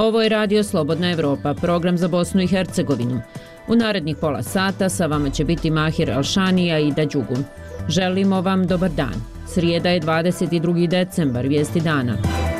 Ovo je Radio Slobodna Evropa, program za Bosnu i Hercegovinu. U narednih pola sata sa vama će biti Mahir Alšanija i Ida Đugum. Želimo vam dobar dan. Srijeda je 22. decembar, vijesti dana.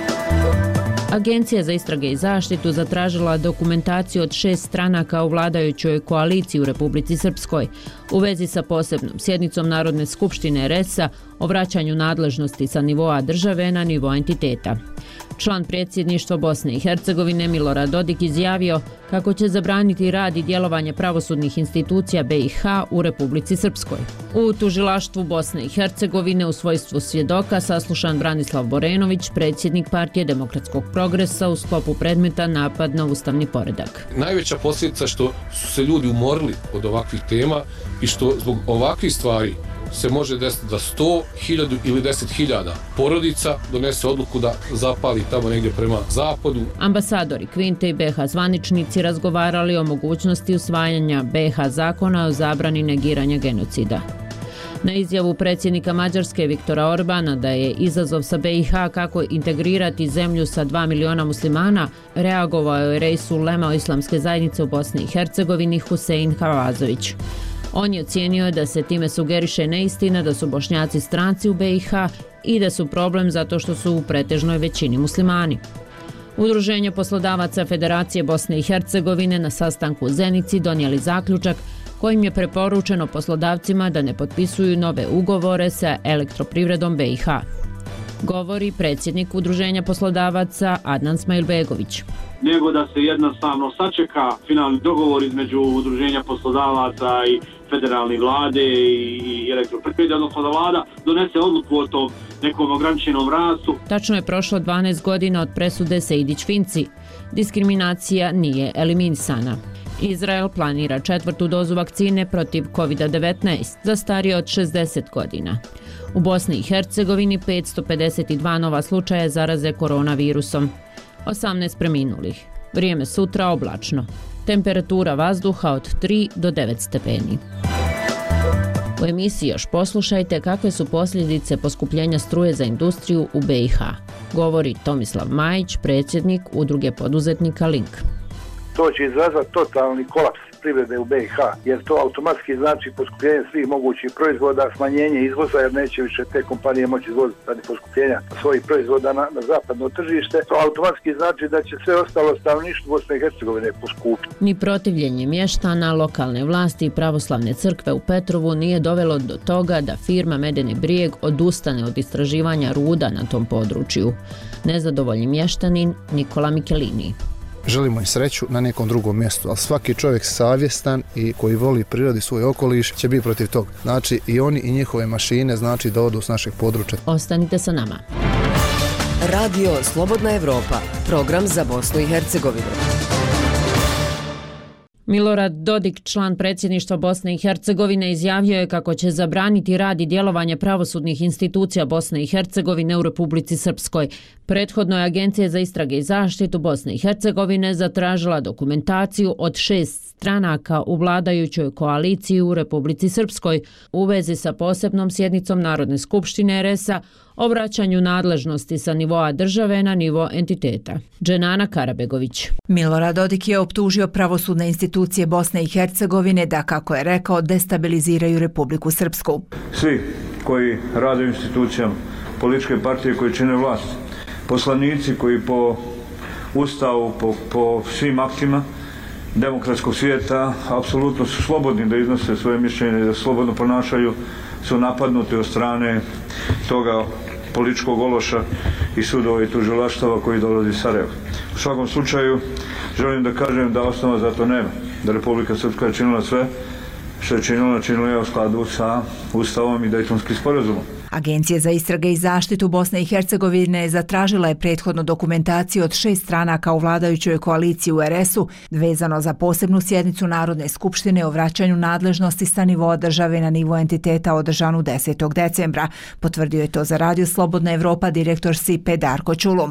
Agencija za istrage i zaštitu zatražila dokumentaciju od 6 stranaka u vladajućoj koaliciji u Republici Srpskoj u vezi sa posebnom sjednicom Narodne skupštine RS-a o vraćanju nadležnosti sa nivoa države na nivo entiteta. Član predsjedništva Bosne i Hercegovine Milorad Dodik izjavio kako će zabraniti rad i djelovanje pravosudnih institucija BiH u Republici Srpskoj. U tužilaštvu Bosne i Hercegovine u svojstvu svjedoka saslušan Branislav Borenović, predsjednik Partije demokratskog progresa u sklopu predmeta napad na ustavni poredak. Najveća posljedica što su se ljudi umorili od ovakvih tema i što zbog ovakvih stvari se može desiti da 100, 1000 ili 10.000 porodica donese odluku da zapali tamo negdje prema zapadu. Ambasadori Kvinte i BiH zvaničnici razgovarali o mogućnosti usvajanja BiH zakona o zabrani negiranja genocida. Na izjavu predsjednika Mađarske Viktora Orbana da je izazov sa BiH kako integrirati zemlju sa 2 miliona muslimana, reagovao je Reisul Ulema Islamske zajednice u Bosni i Hercegovini Husein Havazović. On je ocijenio da se time sugeriše neistina da su Bošnjaci stranci u BiH i da su problem zato što su u pretežnoj većini muslimani. Udruženje poslodavaca Federacije Bosne i Hercegovine na sastanku u Zenici donijeli zaključak kojim je preporučeno poslodavcima da ne potpisuju nove ugovore sa Elektroprivredom BiH. Govori predsjednik Udruženja poslodavaca Adnan Smajlbegović. Nego da se jednostavno sačeka finalni dogovor između Udruženja poslodavaca i federalne vlade i Elektroprivrede, odnosno da vlada donese odluku o tom nekom ograničenom rastu. Tačno je prošlo 12 godina od presude Sejdić-Finci. Diskriminacija nije eliminisana. Izrael planira 4. dozu vakcine protiv COVID-19 za starije od 60 godina. U Bosni i Hercegovini 552 nova slučaja zaraze koronavirusom. 18 preminulih. Vrijeme sutra oblačno. Temperatura vazduha od 3 do 9 stepeni. U emisiji još poslušajte kakve su posljedice poskupljenja struje za industriju u BiH. Govori Tomislav Majić, predsjednik Udruge poduzetnika Link. To će izazvati totalni kolaps privrede u BiH, jer to automatski znači poskupljenje svih mogućih proizvoda, smanjenje izvoza, jer neće više te kompanije moći izvoziti radi poskupljenja svojih proizvoda na zapadno tržište. To automatski znači da će sve ostalo stanovništvo Bosne i Hercegovine poskupiti. Ni protivljenje mještana, lokalne vlasti i pravoslavne crkve u Petrovu nije dovelo do toga da firma Medeni Brijeg odustane od istraživanja ruda na tom području. Nezadovoljni mještanin Nikola Mikelini. Želimo im sreću na nekom drugom mjestu, ali svaki čovjek savjestan i koji voli prirodi svoj okoliš će biti protiv toga. Znači i oni i njihove mašine znači da odu s našeg područja. Ostanite sa nama. Radio Slobodna Evropa, program za Bosnu i Hercegovinu. Milorad Dodik, član predsjedništva Bosne i Hercegovine, izjavio je kako će zabraniti rad i djelovanje pravosudnih institucija Bosne i Hercegovine u Republici Srpskoj. Prethodno je Agencija za istrage i zaštitu Bosne i Hercegovine zatražila dokumentaciju od 6 stranaka u vladajućoj koaliciji u Republici Srpskoj u vezi sa posebnom sjednicom Narodne skupštine RS-a o vraćanju nadležnosti sa nivoa države na nivo entiteta. Dženana Karabegović. Milorad Dodik je optužio pravosudne institucije Bosne i Hercegovine da, kako je rekao, destabiliziraju Republiku Srpsku. Svi koji rade u institucijama, političke partije koje čine vlast, poslanici koji po ustavu, po svim aktima demokratskog svijeta apsolutno su slobodni da iznose svoje mišljenje i da slobodno ponašaju, su napadnuti od strane toga političkog ološa i sudova i tužilaštava koji dolazi iz Sarajeva. U svakom slučaju želim da kažem da osnova za to nema, da Republika Srpska je činila sve što je činila je u skladu sa Ustavom i Dejtonskim sporazumom. Agencija za istrage i zaštitu Bosne i Hercegovine zatražila je prethodnu dokumentaciju od 6 stranaka u vladajućoj koaliciji u RS-u vezano za posebnu sjednicu Narodne skupštine o vraćanju nadležnosti sa nivoa države na nivo entiteta održanu 10. decembra. Potvrdio je to za Radio Slobodna Evropa direktor SIPE Darko Čulum.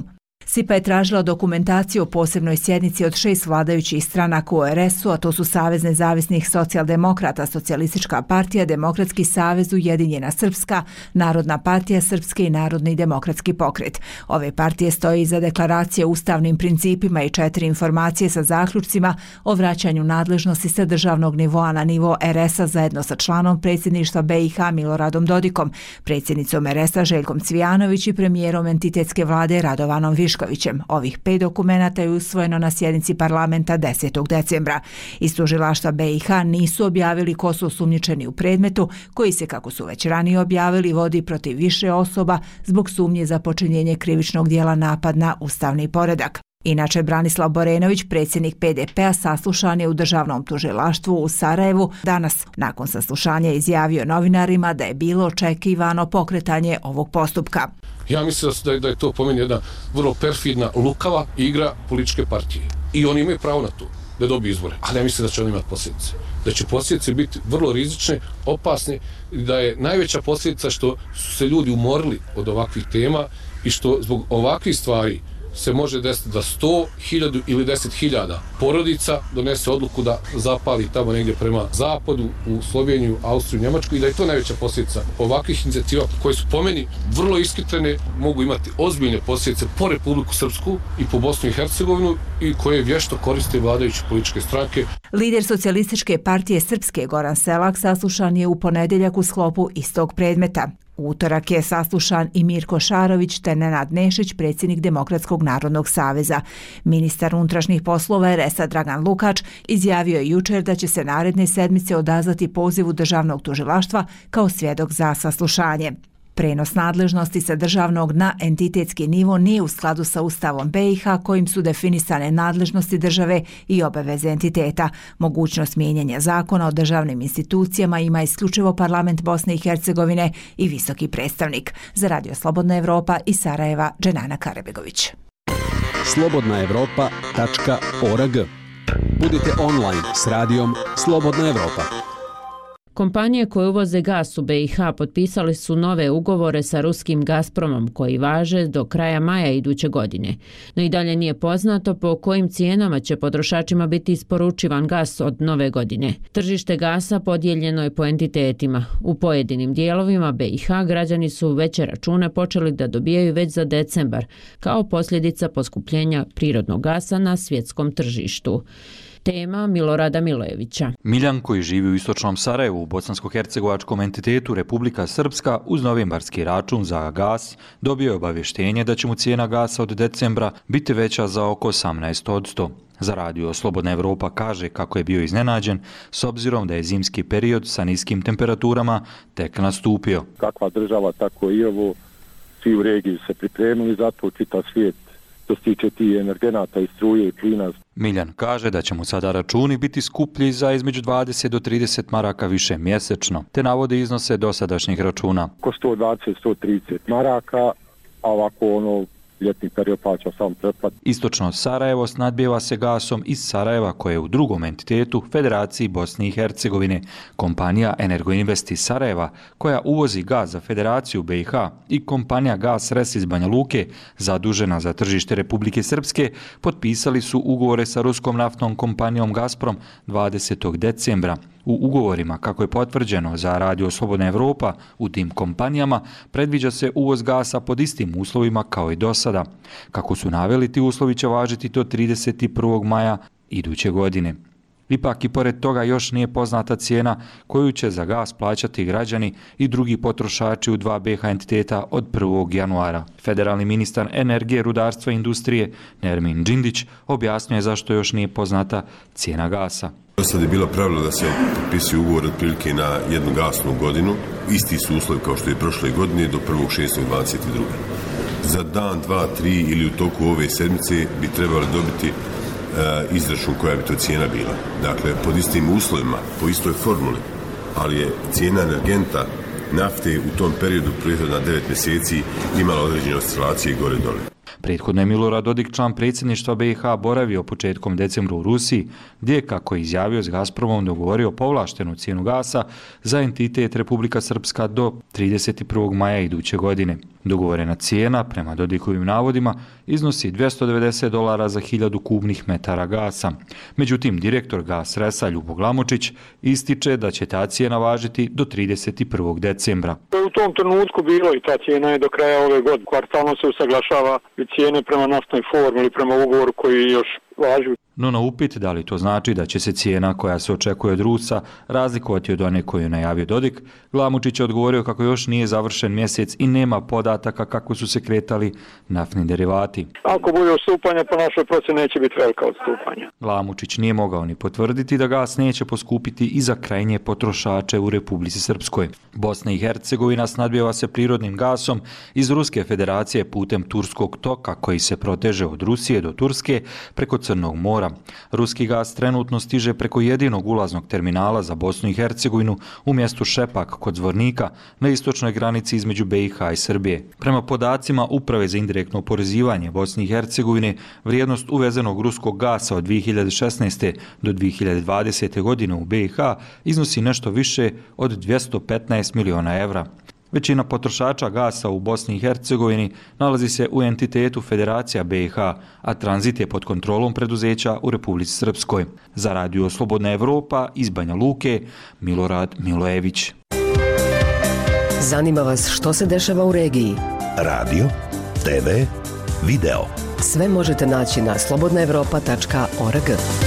SIPA je tražila dokumentaciju o posebnoj sjednici od 6 vladajućih stranaka u RS-u, a to su Savez nezavisnih socijaldemokrata, Socijalistička partija, Demokratski savez, Ujedinjena Srpska, Narodna partija Srpske i Narodni demokratski pokret. Ove partije stoje iza deklaracije o ustavnim principima i 4 informacije sa zaključcima o vraćanju nadležnosti sa državnog nivoa na nivo RS-a zajedno sa članom predsjedništva BiH Miloradom Dodikom, predsjednicom RS-a Željkom Cvijanović i premijerom entitetske vlade Radovanom Viškovićem. Ovih 5 dokumenata je usvojeno na sjednici parlamenta 10. decembra. Iz tužilaštva BiH nisu objavili ko su osumnjičeni u predmetu, koji se, kako su već ranije objavili, vodi protiv više osoba zbog sumnje za počinjenje krivičnog dijela napad na ustavni poredak. Inače, Branislav Borenović, predsjednik PDP-a, saslušan je u državnom tužilaštvu u Sarajevu. Danas, nakon saslušanja, izjavio novinarima da je bilo očekivano pokretanje ovog postupka. Ja mislim da je to po meni jedna vrlo perfidna, lukava igra političke partije. I oni imaju pravo na to, da dobiju izbore. Ali ja mislim da će oni imati posljedice. Da će posljedice biti vrlo rizične, opasne, da je najveća posljedica što su se ljudi umorili od ovakvih tema i što zbog ovakvih stvari se može desiti da 100, 1000 ili 10.000 porodica donese odluku da zapali tamo negdje prema zapadu, u Sloveniju, Austriju, Njemačku, i da je to najveća posljedica ovakvih inicijativa koje su po meni vrlo ishitrene, mogu imati ozbiljne posljedice po Republiku Srpsku i po Bosnu i Hercegovinu i koje vješto koriste vladajuće političke stranke. Lider Socijalističke partije Srpske Goran Selak saslušan je u ponedjeljak u sklopu istog predmeta. U utorak je saslušan i Mirko Šarović te Nenad Nešić, predsjednik Demokratskog narodnog saveza. Ministar unutrašnjih poslova RS-a Dragan Lukač izjavio je jučer da će se naredne sedmice odazvati pozivu državnog tužilaštva kao svjedok za saslušanje. Prenos nadležnosti sa državnog na entitetski nivo nije u skladu sa Ustavom BiH kojim su definisane nadležnosti države i obaveze entiteta. Mogućnost mijenjanja zakona o državnim institucijama ima isključivo parlament Bosne i Hercegovine i visoki predstavnik. Za Radio Slobodna Evropa iz Sarajeva, Dženana Karebegović. slobodnaevropa.org. Budite online s radijom Slobodna Evropa. Kompanije koje uvoze gas u BiH potpisali su nove ugovore sa ruskim Gazpromom koji važe do kraja maja iduće godine. No i dalje nije poznato po kojim cijenama će potrošačima biti isporučivan gas od nove godine. Tržište gasa podijeljeno je po entitetima. U pojedinim dijelovima BiH građani su veće račune počeli da dobijaju već za decembar, kao posljedica poskupljenja prirodnog gasa na svjetskom tržištu. Tema Milorada Milojevića. Miljan, koji živi u istočnom Sarajevu u bosansko-hercegovačkom entitetu Republika Srpska, uz novembarski račun za gas dobio je obavještenje da će mu cijena gasa od decembra biti veća za oko 18%. Za Radio Slobodna Evropa kaže kako je bio iznenađen s obzirom da je zimski period sa niskim temperaturama tek nastupio. Kakva država, tako i ovo, svi u regiji se pripremili za to, čitav svijet što se tiče tih energenata i struje i plina. Miljan kaže da će mu sada računi biti skuplji za između 20 do 30 maraka više mjesečno, te navode iznose dosadašnjih računa. Oko 120-130 maraka, a ovako ljetni period plaća sam pretplat. Istočno Sarajevo snadbijeva se gasom iz Sarajeva koje je u drugom entitetu Federaciji Bosne i Hercegovine. Kompanija Energoinvest iz Sarajeva koja uvozi gas za Federaciju BiH i kompanija Gas Res iz Banja Luke zadužena za tržište Republike Srpske potpisali su ugovore sa ruskom naftnom kompanijom Gazprom 20. decembra. U ugovorima, kako je potvrđeno za Radio Slobodna Evropa, u tim kompanijama predviđa se uvoz gasa pod istim uslovima kao i do sada. Kako su naveli, ti uslovi će važiti do 31. maja iduće godine. Ipak i pored toga još nije poznata cijena koju će za gas plaćati građani i drugi potrošači u 2 BiH entiteta od 1. januara. Federalni ministar energije, rudarstva i industrije Nermin Džindić objasnio je zašto još nije poznata cijena gasa. Do sada je bilo pravilo da se potpisuje ugovor otprilike na jednu gasnu godinu. Isti su uslovi kao što je prošle godine do 1.6.22. Za dan, 2, 3 ili u toku ove sedmice bi trebali dobiti izračun koja bi to cijena bila. Dakle, pod istim uslovima, po istoj formuli, ali je cijena energenta nafte u tom periodu prethodna 9 mjeseci imala određene oscilacije gore dole. Prethodno je Milorad Dodik, član predsjedništva BiH, boravio početkom decembra u Rusiji, gdje je, kako je izjavio, s Gazpromom dogovorio povlaštenu cijenu gasa za entitet Republika Srpska do 31. maja iduće godine. Dogovorena cijena, prema Dodikovim navodima, iznosi $290 za 1000 kubnih metara gasa. Međutim, direktor Gasresa Ljubo Glamočić ističe da će ta cijena važiti do 31. decembra. U tom trenutku bilo i ta cijena je do kraja ove godine. Kvartalno se usaglašava i cijene prema naftnoj formuli, prema ugovoru koji još važi. No na upit da li to znači da će se cijena koja se očekuje od Rusa razlikovati od one koju je najavio Dodik, Glamočić je odgovorio kako još nije završen mjesec i nema podataka kako su se kretali naftni derivati. Ako bude odstupanja, po našoj procjeni neće biti velika odstupanja. Glamočić nije mogao ni potvrditi da gas neće poskupiti i za krajnje potrošače u Republici Srpskoj. Bosna i Hercegovina snadbijeva se prirodnim gasom iz Ruske federacije putem Turskog toka koji se proteže od Rusije do Turske preko Crnog mora. Ruski gas trenutno stiže preko jedinog ulaznog terminala za Bosnu i Hercegovinu u mjestu Šepak kod Zvornika na istočnoj granici između BiH i Srbije. Prema podacima Uprave za indirektno oporezivanje Bosne i Hercegovine, vrijednost uvezenog ruskog gasa od 2016. do 2020. godine u BiH iznosi nešto više od 215 miliona evra. Većina potrošača gasa u Bosni i Hercegovini nalazi se u entitetu Federacija BiH, a tranzit je pod kontrolom preduzeća u Republici Srpskoj. Za Radio Slobodna Evropa iz Banja Luke, Milorad Milojević. Zanima vas što se dešava u regiji? Radio, TV, video. Sve možete naći na slobodnaevropa.org.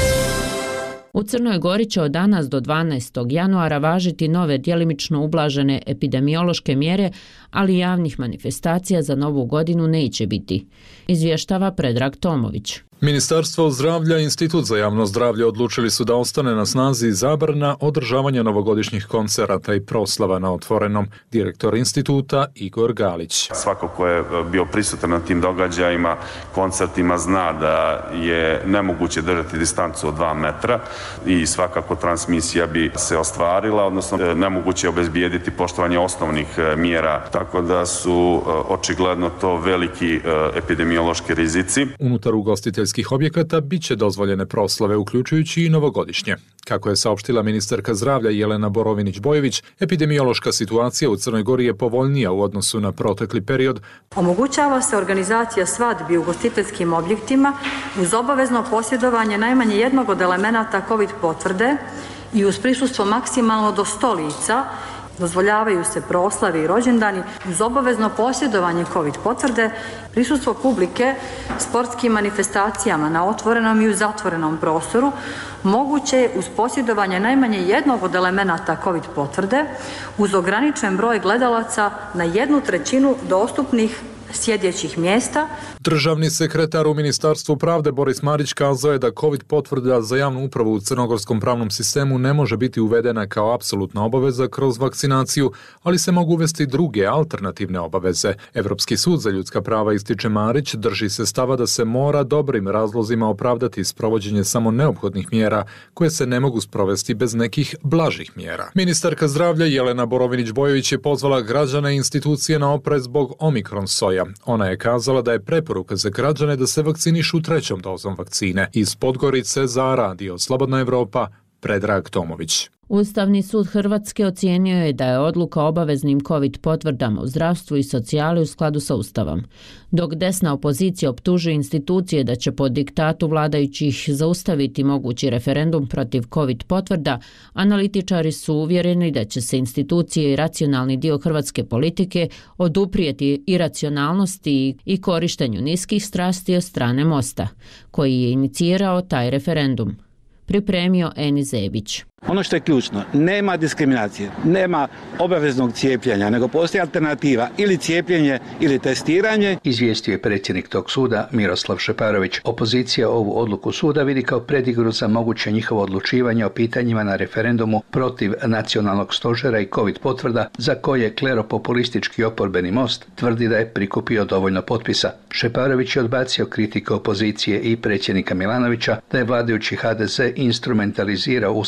U Crnoj Gori će od danas do 12. januara važiti nove djelimično ublažene epidemiološke mjere, ali javnih manifestacija za novu godinu neće biti, izvještava Predrag Tomović. Ministarstvo zdravlja i Institut za javno zdravlje odlučili su da ostane na snazi zabrana održavanja novogodišnjih koncerata i proslava na otvorenom. Direktor instituta Igor Galić. Svako ko je bio prisutan na tim događajima, koncertima, zna da je nemoguće držati distancu od 2 metra i svakako transmisija bi se ostvarila, odnosno nemoguće obezbijediti poštovanje osnovnih mjera, tako da su očigledno to veliki epidemiološki rizici. Unutar ugostiteljskih objekata bit će dozvoljene proslave, uključujući i novogodišnje. Kako je saopštila ministarka zdravlja Jelena Borovinić-Bojović, epidemiološka situacija u Crnoj Gori je povoljnija u odnosu na protekli period. Omogućava se organizacija svadbi u ugostiteljskim objektima uz obavezno posjedovanje najmanje jednog od elemenata COVID potvrde i uz prisustvo maksimalno do 100 lica. Dozvoljavaju se proslave i rođendani uz obavezno posjedovanje COVID potvrde, prisustvo publike sportskim manifestacijama na otvorenom i u zatvorenom prostoru, moguće je uz posjedovanje najmanje jednog od elemenata COVID potvrde, uz ograničen broj gledalaca na 1/3 dostupnih sjedećih mjesta. Državni sekretar u Ministarstvu pravde Boris Marić kazao je da COVID potvrda za javnu upravu u crnogorskom pravnom sistemu ne može biti uvedena kao apsolutna obaveza kroz vakcinaciju, ali se mogu uvesti druge alternativne obaveze. Evropski sud za ljudska prava, ističe Marić, drži se stava da se mora dobrim razlozima opravdati sprovođenje samo neophodnih mjera koje se ne mogu sprovesti bez nekih blažih mjera. Ministarka zdravlja Jelena Borovinić-Bojović je pozvala građane i institucije na oprez zbog Omikron soja. Ona je kazala da je preporuka za građane da se vakcinišu 3. dozom vakcine. Iz Podgorice za Radio Slobodna Evropa, Predrag Tomović. Ustavni sud Hrvatske ocijenio je da je odluka o obaveznim COVID potvrdama u zdravstvu i socijali u skladu sa Ustavom. Dok desna opozicija optužuje institucije da će po diktatu vladajućih zaustaviti mogući referendum protiv COVID potvrda, analitičari su uvjereni da će se institucije i racionalni dio hrvatske politike oduprijeti iracionalnosti i korištenju niskih strasti od strane Mosta, koji je inicirao taj referendum. Pripremio Eni Zebić. Ono što je ključno, nema diskriminacije, nema obaveznog cijepljenja, nego postoji alternativa ili cijepljenje ili testiranje. Izvijestio je predsjednik tog suda Miroslav Šeparović. Opozicija ovu odluku suda vidi kao predigru za moguće njihovo odlučivanje o pitanjima na referendumu protiv nacionalnog stožera i COVID potvrda za koje kleropopulistički oporbeni Most tvrdi da je prikupio dovoljno potpisa. Šeparović je odbacio kritike opozicije i predsjednika Milanovića da je vladajući HDZ instrumentalizirao Ustavni sud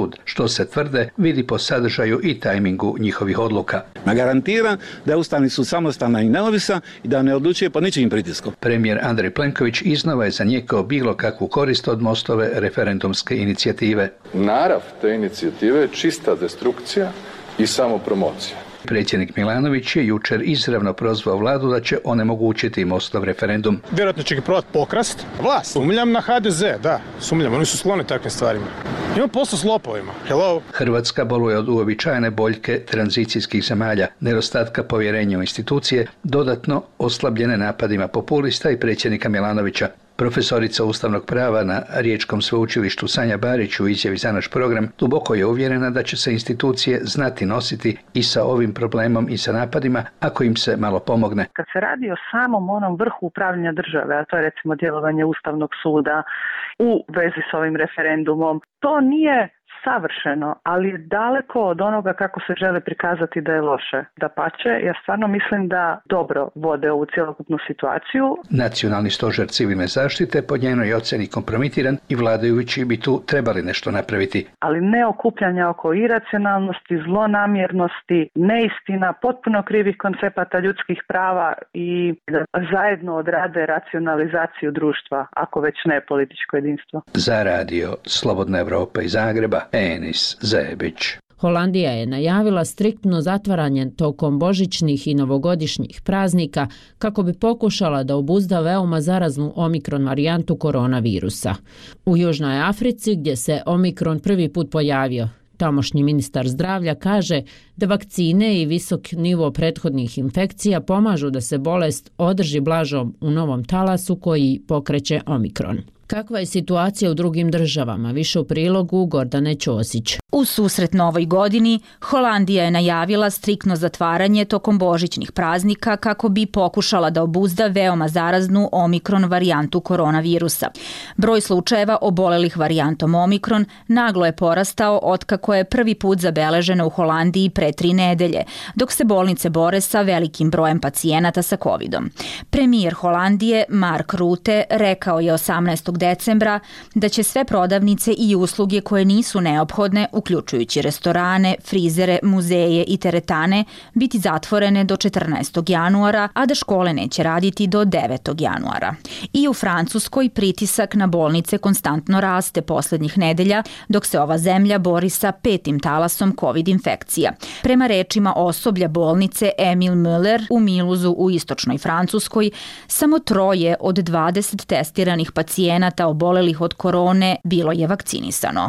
sud. Što se tvrde, vidi po sadržaju i tajmingu njihovih odluka. Garantiram da je Ustavni sud samostalan i neovisan i da ne odlučuje po ničijim pritiskom. Premijer Andrej Plenković iznova je zanijekao bilo kakvu korist od Mostove referendumske inicijative. Narav te inicijative je čista destrukcija i samopromocija. Predsjednik Milanović je jučer izravno prozvao vladu da će onemogućiti Mostov referendum. Vjerojatno će ga probati pokrast. Vlast. Sumnjam na HDZ, da. Sumnjam, oni su skloni takvim stvarima. Ima posao s lopovima. Hello. Hrvatska boluje od uobičajene boljke tranzicijskih zemalja, nedostatka povjerenja u institucije, dodatno oslabljene napadima populista i predsjednika Milanovića. Profesorica ustavnog prava na Riječkom sveučilištu Sanja Barić u izjavi za naš program duboko je uvjerena da će se institucije znati nositi i sa ovim problemom i sa napadima ako im se malo pomogne. Kad se radi o samom onom vrhu upravljanja države, a to je recimo djelovanje Ustavnog suda u vezi s ovim referendumom, to nije savršeno, ali je daleko od onoga kako se žele prikazati da je loše. Dapače, ja stvarno mislim da dobro vode ovu cjelokupnu situaciju. Nacionalni stožer civilne zaštite po njenoj ocjeni kompromitiran i vladajući bi tu trebali nešto napraviti. Ali ne okupljanja oko iracionalnosti, zlonamjernosti, neistina, potpuno krivih koncepata ljudskih prava i da zajedno odrade racionalizaciju društva, ako već ne političko jedinstvo. Za radio Slobodna Evropa iz Zagreba, Enis Zebić. Holandija je najavila striktno zatvaranje tokom božićnih i novogodišnjih praznika kako bi pokušala da obuzda veoma zaraznu omikron varijantu koronavirusa. U Južnoj Africi, gdje se omikron prvi put pojavio, tamošnji ministar zdravlja kaže da vakcine i visok nivo prethodnih infekcija pomažu da se bolest održi blažom u novom talasu koji pokreće omikron. Kakva je situacija u drugim državama? Više u prilogu Gordane Ćosić. U susret novoj godini, Holandija je najavila striktno zatvaranje tokom božićnih praznika kako bi pokušala da obuzda veoma zaraznu omikron varijantu koronavirusa. Broj slučajeva obolelih varijantom omikron naglo je porastao otkako je prvi put zabeleženo u Holandiji pre 3 nedelje, dok se bolnice bore sa velikim brojem pacijenata sa covidom. Premijer Holandije Mark Rutte rekao je 18. decembra da će sve prodavnice i usluge koje nisu neophodne, uključujući restorane, frizere, muzeje i teretane, biti zatvorene do 14. januara, a da škole neće raditi do 9. januara. I u Francuskoj pritisak na bolnice konstantno raste posljednjih nedelja, dok se ova zemlja bori sa 5. talasom COVID infekcija. Prema rečima osoblja bolnice Emil Müller u Miluzu u istočnoj Francuskoj, samo 3 od 20 testiranih pacijenata obolelih od korone bilo je vakcinisano.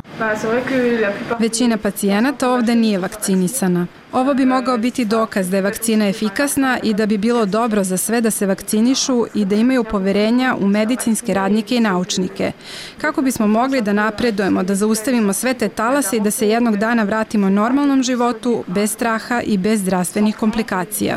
Većina pacijenata ovdje nije vakcinisana. Ovo bi mogao biti dokaz da je vakcina efikasna i da bi bilo dobro za sve da se vakcinišu i da imaju poverenja u medicinske radnike i naučnike. Kako bismo mogli da napredujemo, da zaustavimo sve te talase i da se jednog dana vratimo normalnom životu, bez straha i bez zdravstvenih komplikacija.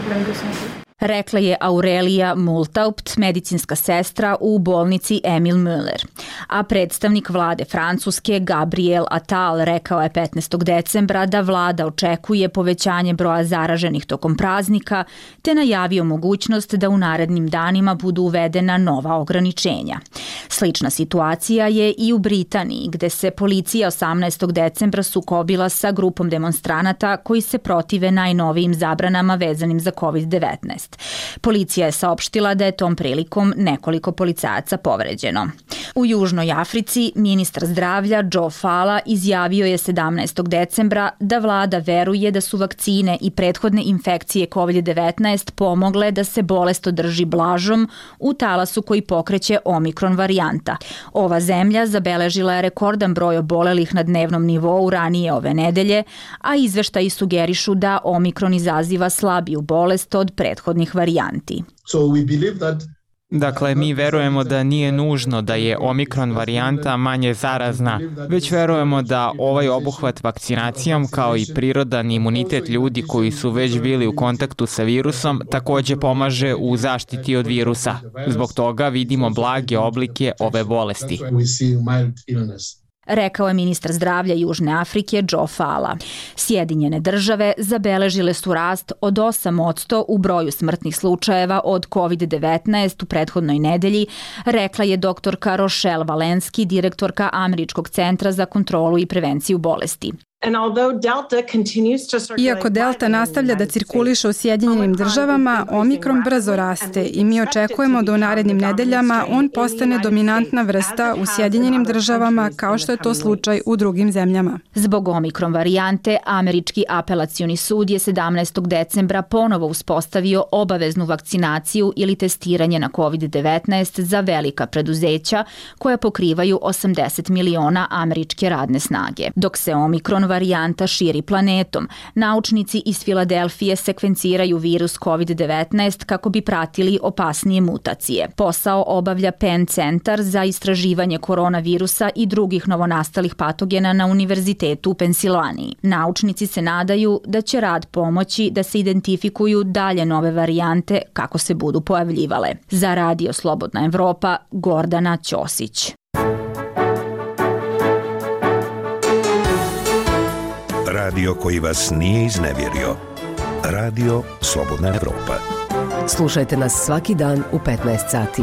Rekla je Aurelija Multaupt, medicinska sestra u bolnici Emil Müller. A predstavnik vlade Francuske Gabriel Attal rekao je 15. decembra da vlada očekuje povećanje broja zaraženih tokom praznika, te najavio mogućnost da u narednim danima budu uvedena nova ograničenja. Slična situacija je i u Britaniji, gde se policija 18. decembra sukobila sa grupom demonstranata koji se protive najnovijim zabranama vezanim za COVID-19. Policija je saopštila da je tom prilikom nekoliko policajaca povređeno. U Južnoj Africi ministar zdravlja Joe Fala izjavio je 17. decembra da vlada veruje da su vakcine i prethodne infekcije COVID-19 pomogle da se bolest održi blažom u talasu koji pokreće omikron varijanta. Ova zemlja zabeležila je rekordan broj obolelih na dnevnom nivou ranije ove nedelje, a izveštaji sugerišu da omikron izaziva slabiju bolest od prethodnih varijanti. Dakle, mi verujemo da nije nužno da je omikron varijanta manje zarazna, već verujemo da ovaj obuhvat vakcinacijom kao i prirodan imunitet ljudi koji su već bili u kontaktu sa virusom također pomaže u zaštiti od virusa. Zbog toga vidimo blage oblike ove bolesti. rekao je ministar zdravlja Južne Afrike Joe Fala. Sjedinjene države zabeležile su rast od 8% u broju smrtnih slučajeva od COVID-19 u prethodnoj nedelji, rekla je doktorka Rochelle Walensky, direktorka Američkog centra za kontrolu i prevenciju bolesti. Iako Delta nastavlja da cirkuliše u Sjedinjenim državama, Omikron brzo raste i mi očekujemo da u narednim nedeljama on postane dominantna vrsta u Sjedinjenim državama kao što je to slučaj u drugim zemljama. Zbog Omikron varijante, Američki apelacioni sud je 17. decembra ponovo uspostavio obaveznu vakcinaciju ili testiranje na COVID-19 za velika preduzeća koja pokrivaju 80 miliona američke radne snage. Dok se Omikron varijanta širi planetom, naučnici iz Filadelfije sekvenciraju virus COVID-19 kako bi pratili opasnije mutacije. Posao obavlja Penn centar za istraživanje koronavirusa i drugih novonastalih patogena na Univerzitetu u Pensilvaniji. Naučnici se nadaju da će rad pomoći da se identifikuju dalje nove varijante kako se budu pojavljivale. Za Radio Slobodna Evropa, Gordana Ćosić. Radio koji vas nije iznevjerio. Radio Slobodna Evropa. Slušajte nas svaki dan u 15 sati.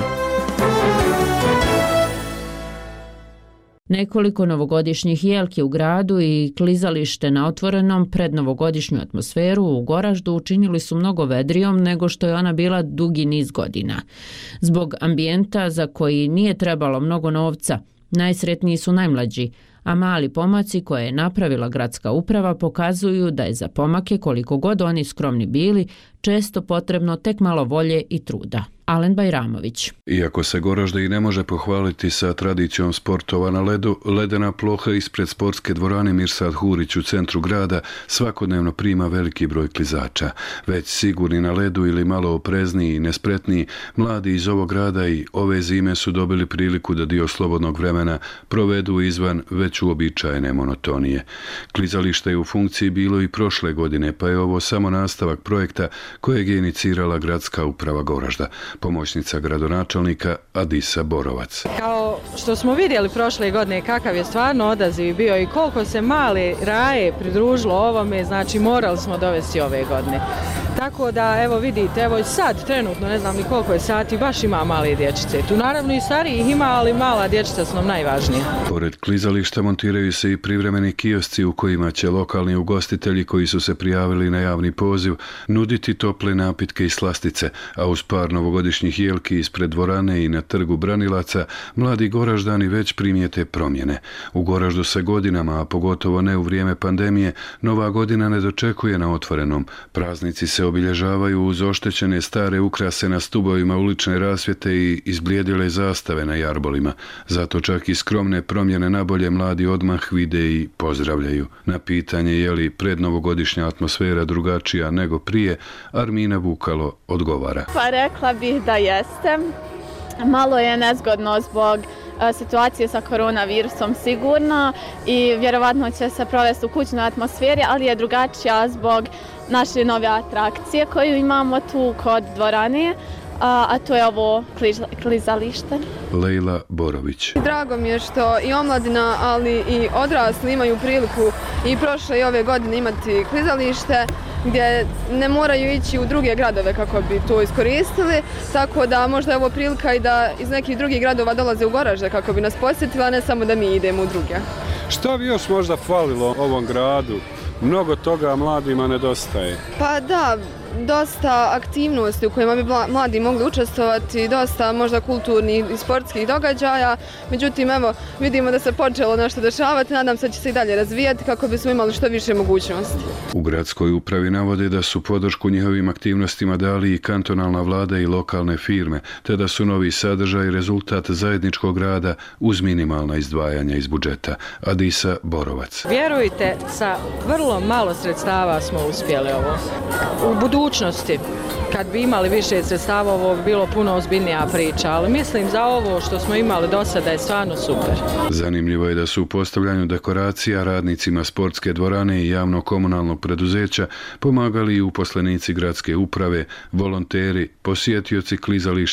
Nekoliko novogodišnjih jelki u gradu i klizalište na otvorenom pred novogodišnju atmosferu u Goraždu učinili su mnogo vedrijom nego što je ona bila dugi niz godina. Zbog ambijenta za koji nije trebalo mnogo novca, najsretniji su najmlađi, a mali pomaci koje je napravila gradska uprava pokazuju da je za pomake, koliko god oni skromni bili, često potrebno tek malo volje i truda. Alen Bajramović. Iako se Goražda i ne može pohvaliti sa tradicijom sportova na ledu, ledena ploha ispred sportske dvorane Mirsad Hurić u centru grada svakodnevno prima veliki broj klizača. Već sigurni na ledu ili malo oprezniji i nespretniji, mladi iz ovog grada i ove zime su dobili priliku da dio slobodnog vremena provedu izvan već uobičajene monotonije. Klizalište je u funkciji bilo i prošle godine, pa je ovo samo nastavak projekta kojeg je inicirala gradska uprava Goražda. Pomoćnica gradonačelnika Adisa Borovac. Kao što smo vidjeli prošle godine kakav je stvarno odaziv bio i koliko se male raje pridružilo ovome, znači morali smo dovesti ove godine. Tako da, evo vidite, evo i sad trenutno, ne znam ni koliko je sati, baš ima male dječice. Tu naravno i starijih ima, ali mala dječica su nam najvažnija. Pored klizališta montiraju se i privremeni kiosci u kojima će lokalni ugostitelji koji su se prijavili na javni poziv nuditi tople napitke i slastice, a uz par novogodišnjih jelki ispred dvorane i na trgu Branilaca, mladi Goraždani već primijete promjene. U Goraždu se godinama, a pogotovo ne u vrijeme pandemije, Nova godina ne dočekuje na otvorenom. Praznici se obilježavaju uz oštećene stare ukrase na stubovima ulične rasvjete i izblijedile zastave na jarbolima. Zato čak i skromne promjene nabolje mladi odmah vide i pozdravljaju. Na pitanje je li prednovogodišnja atmosfera drugačija nego prije, Armina Vukalo odgovara. Pa rekla bih da jeste. Malo je nezgodno zbog situacije sa koronavirusom sigurno i vjerovatno će se provesti u kućnoj atmosferi, ali je drugačija zbog naše nove atrakcije koju imamo tu kod dvorane, a to je ovo klizalište. Lejla Borović. Drago mi je što i omladina, ali i odrasli imaju priliku i prošle i ove godine imati klizalište gdje ne moraju ići u druge gradove kako bi to iskoristili, tako da možda je ovo prilika i da iz nekih drugih gradova dolaze u Goražde kako bi nas posjetila, ne samo da mi idemo u druge. Šta bi još možda falilo ovom gradu? Mnogo toga mladima nedostaje. Pa da, dosta aktivnosti u kojima bi mladi mogli učestvovati, dosta možda kulturnih i sportskih događaja. Međutim, evo, vidimo da se počelo nešto dešavati, nadam se da će se i dalje razvijati kako bismo imali što više mogućnosti. U gradskoj upravi navode da su podršku njihovim aktivnostima dali i kantonalna vlada i lokalne firme, te da su novi sadržaj rezultat zajedničkog rada uz minimalna izdvajanja iz budžeta. Adisa Borovac. Vjerujte, sa vrlo malo sredstava smo uspjeli ovo. U budućnosti, kad bi imali više sredstava, ovo bi bilo puno ozbiljnija priča, ali mislim za ovo što smo imali do sada je stvarno super. Zanimljivo je da su u postavljanju dekoracija radnicima sportske dvorane i javno-komunalnog preduzeća pomagali i uposlenici gradske uprave, volonteri, posjetioci klizališta,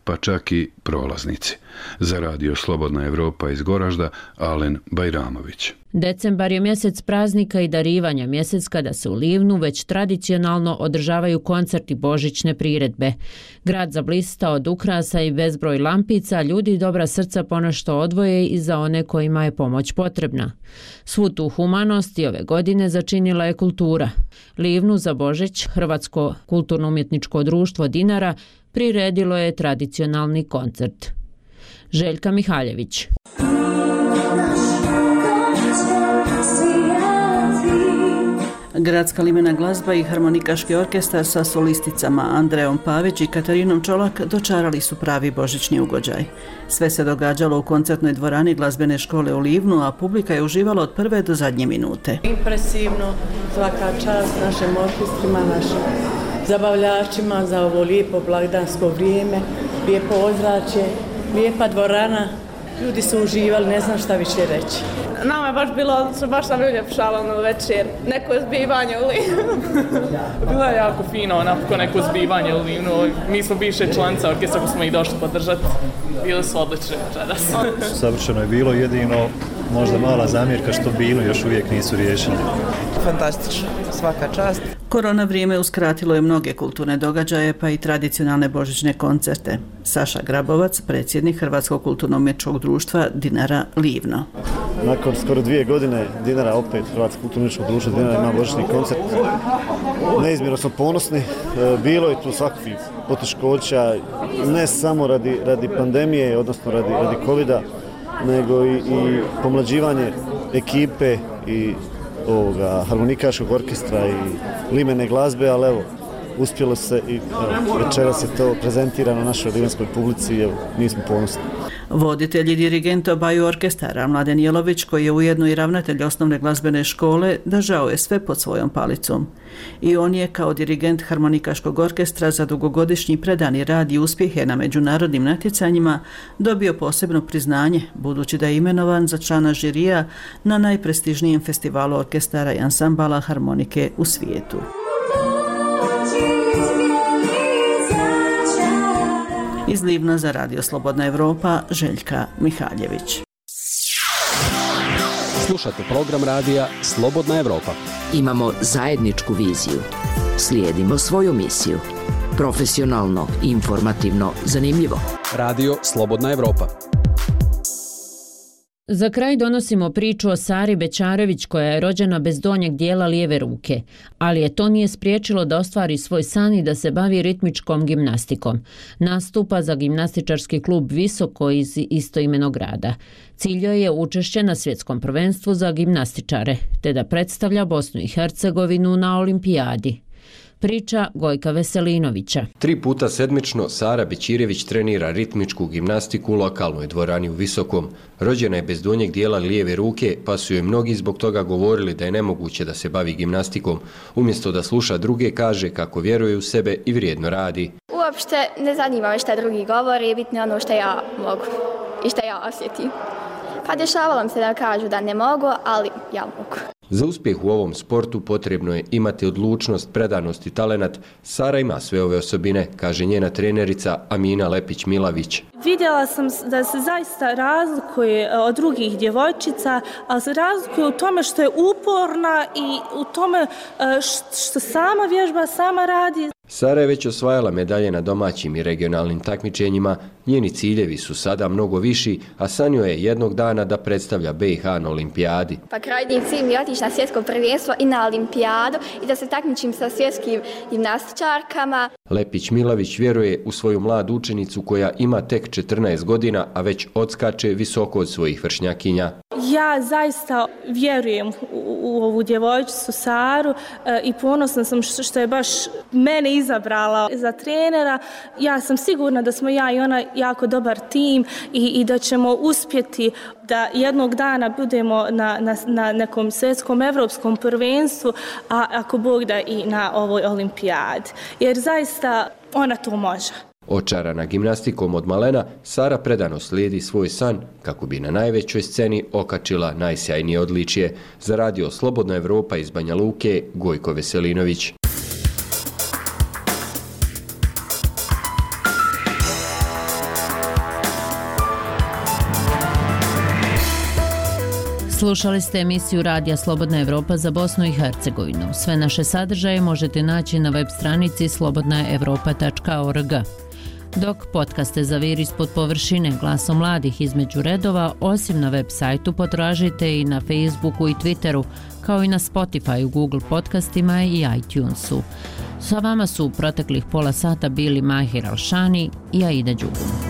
pa čak i prolaznici. Za Radio Slobodna Evropa iz Goražda, Alen Bajramović. Decembar je mjesec praznika i darivanja, mjesec kada se u Livnu već tradicionalno održavaju koncerti božićne priredbe. Grad zablista od ukrasa i bezbroj lampica, ljudi dobra srca ponešto odvoje i za one kojima je pomoć potrebna. Svu tu humanost i ove godine začinila je kultura. Livnu za Božić Hrvatsko kulturno-umjetničko društvo Dinara priredilo je tradicionalni koncert. Željka Mihaljević. Gradska limena glazba i harmonikaški orkestar sa solisticama Andreom Pavić i Katarinom Čolak dočarali su pravi božićni ugođaj. Sve se događalo u koncertnoj dvorani glazbene škole u Livnu, a publika je uživala od prve do zadnje minute. Impresivno, svaka čast našim orkestrima, našim zabavljačima za ovo lijepo blagdansko vrijeme, lijepo ozračje, lijepa dvorana. Ljudi su uživali, ne znam šta više reći. Nama je baš bilo, baš sam uljepšala ono večer, neko zbivanje u Livnu. Bilo je jako fino, onako neko zbivanje u Livnu. Mi smo bivše članica orkestra, ko smo ih došli podržati. Bili su odlični večeras. Savršeno je bilo, jedino možda mala zamjerka što binu još uvijek nisu riješeni. Fantastično, svaka čast. Korona vrijeme uskratilo je mnoge kulturne događaje, pa i tradicionalne božićne koncerte. Saša Grabovac, predsjednik Hrvatskog kulturno-umjetničkog društva Dinara Livno. Nakon skoro 2 godine Dinara, opet Hrvatsko kulturno-umjetničko društvo Dinara ima božićni koncert. Neizmjerno smo ponosni. Bilo je tu svakakvih poteškoća, ne samo radi pandemije, odnosno radi covida, nego i pomlađivanje ekipe i harmonikaškog orkestra i limene glazbe, ali evo, uspjelo se i večeras je to prezentirano našoj livenskoj publici i evo, mi smo ponosni. Voditelj i dirigent obaju orkestara Mladen Jelović, koji je ujedno i ravnatelj osnovne glazbene škole, držao je sve pod svojom palicom. I on je kao dirigent harmonikaškog orkestra za dugogodišnji predani rad i uspjehe na međunarodnim natjecanjima dobio posebno priznanje, budući da je imenovan za člana žirija na najprestižnijem festivalu orkestara i ansambala harmonike u svijetu. Iz Livna za Radio Slobodna Evropa, Željka Mihaljević. Slušate program radija Slobodna Evropa. Imamo zajedničku viziju. Slijedimo svoju misiju. Profesionalno, informativno, zanimljivo. Radio Slobodna Evropa. Za kraj donosimo priču o Sari Bećarević koja je rođena bez donjeg dijela lijeve ruke, ali je to nije spriječilo da ostvari svoj san i da se bavi ritmičkom gimnastikom. Nastupa za gimnastičarski klub Visoko iz istoimenog grada. Cilj joj je učešće na svjetskom prvenstvu za gimnastičare, te da predstavlja Bosnu i Hercegovinu na olimpijadi. Priča Gojka Veselinovića. 3 puta sedmično Sara Bećirević trenira ritmičku gimnastiku u lokalnoj dvorani u Visokom. Rođena je bez donjeg dijela lijeve ruke, pa su joj mnogi zbog toga govorili da je nemoguće da se bavi gimnastikom. Umjesto da sluša druge, kaže kako vjeruje u sebe i vrijedno radi. Uopšte ne zanima me šta drugi govori, bitno je ono što ja mogu i što ja osjetim. Pa dešavalo mi se da kažu da ne mogu, ali ja mogu. Za uspjeh u ovom sportu potrebno je imati odlučnost, predanost i talenat. Sara ima sve ove osobine, kaže njena trenerica Amina Lepić-Milavić. Vidjela sam da se zaista razlikuje od drugih djevojčica, ali se razlikuje u tome što je uporna i u tome što sama vježba, sama radi. Sara je već osvajala medalje na domaćim i regionalnim takmičenjima. Njeni ciljevi su sada mnogo viši, a sanjao je jednog dana da predstavlja BiH na olimpijadi. Pa krajnji cilj mi je otići na svjetsko prvenstvo i na olimpijadu i da se takmičim sa svjetskim gimnastičarkama. Lepić-Milavić vjeruje u svoju mladu učenicu koja ima tek 14 godina, a već odskače visoko od svojih vršnjakinja. Ja zaista vjerujem u ovu djevojčicu Saru i ponosna sam što je baš mene izabrala za trenera. Ja sam sigurna da smo ja i ona jako dobar tim i da ćemo uspjeti da jednog dana budemo na nekom svjetskom evropskom prvenstvu, a ako Bog da i na ovoj olimpijadi. Jer zaista ona to može. Očarana gimnastikom od malena, Sara predano slijedi svoj san kako bi na najvećoj sceni okačila najsjajnije odličje. Za Radio Slobodna Evropa iz Banja Luke, Gojko Veselinović. Slušali ste emisiju Radija Slobodna Evropa za Bosnu i Hercegovinu. Sve naše sadržaje možete naći na web stranici slobodnaevropa.org. Dok podcaste Zavir ispod površine glasom mladih između redova, osim na web sajtu, potražite i na Facebooku i Twitteru, kao i na Spotify, Google podcastima i iTunesu. Sa vama su u proteklih pola sata bili Mahir Alšani i Aida Đugum.